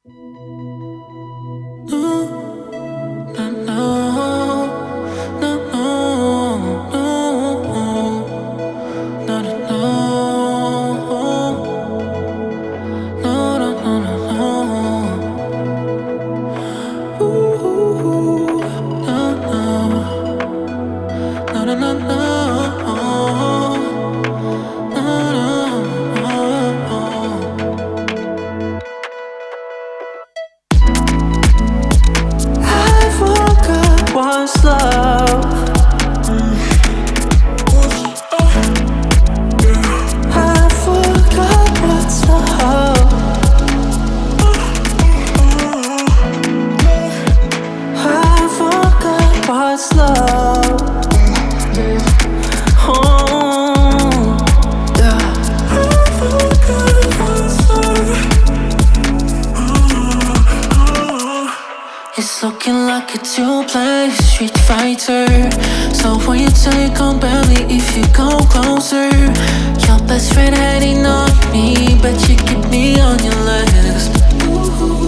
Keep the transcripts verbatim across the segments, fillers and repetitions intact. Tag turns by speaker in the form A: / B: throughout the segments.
A: It's looking like a two-play Street Fighter. So when you take on belly, if you go closer, your best friend hiding on me, but you keep me on your legs. Ooh,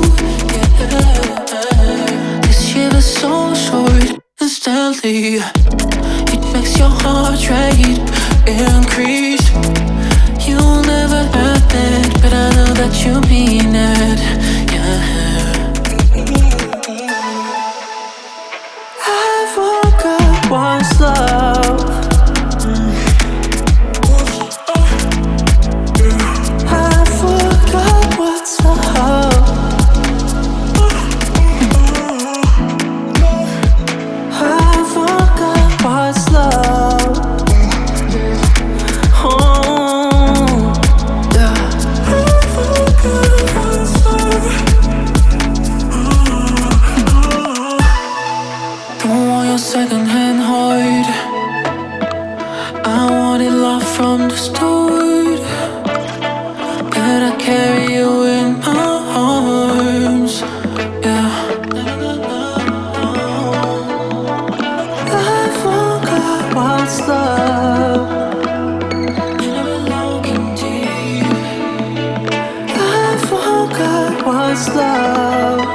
A: yeah. This shiver's so short and stealthy. It makes your heart rate increase. You'll never admit, but I know that you mean it. Yeah.
B: What's love? I forgot what's love. I forgot what's love. Oh, yeah. I forgot what's love.
A: Don't want your second-hand heart. I wanted love from the start. But I carry you in my arms. Yeah.
B: I forgot what's love.
A: And I've been looking deep.
B: I forgot what's love.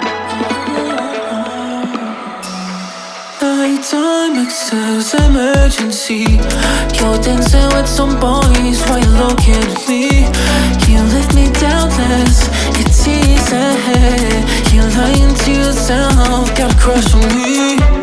A: Nighttime excess emergency. You're dancing with some boys while you're looking at me. You left me doubtless, it's easy. You're lying to yourself, got a crush on me.